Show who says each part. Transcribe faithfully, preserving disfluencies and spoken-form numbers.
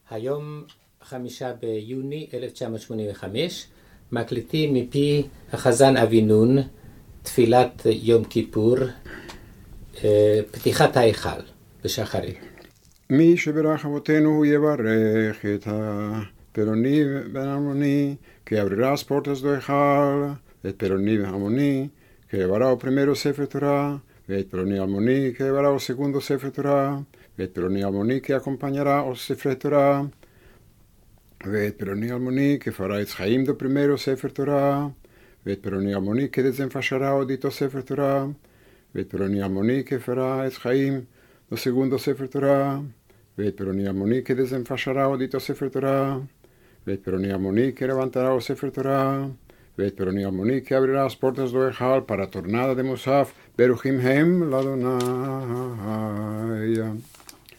Speaker 1: היום חמישה ביוני אלף תשע מאות שמונים וחמש, מקליטים מפי החזן אבינון, תפילת יום כיפור, פתיחת ההיכל בשחרית.
Speaker 2: מי שברך אבותינו הוא יברך את הפלוני והאלמוני, que abrirá as portas do Eichal, et Peroni Harmoni, que llevará o primero Sefer Torah, et Peroni Harmoni, que llevará o segundo Sefer Torah, et Peroni Harmoni, que acompañará o Sefer Torah, et Peroni Harmoni, que fará et Chaim do primero Sefer Torah, et Peroni Harmoni, que desenfaixará o dito Sefer Torah, et Peroni Harmoni, que fará et Chaim do segundo Sefer Torah, et Peroni Harmoni, que desenfaixará o dito Sefer Torah, ואת פלוני אלמוני que levantará o Sefer Torah, ואת פלוני אלמוני que abrirá as portas do Eichal para a tornada de Musaf, Beruchim Hem, l'Adonai.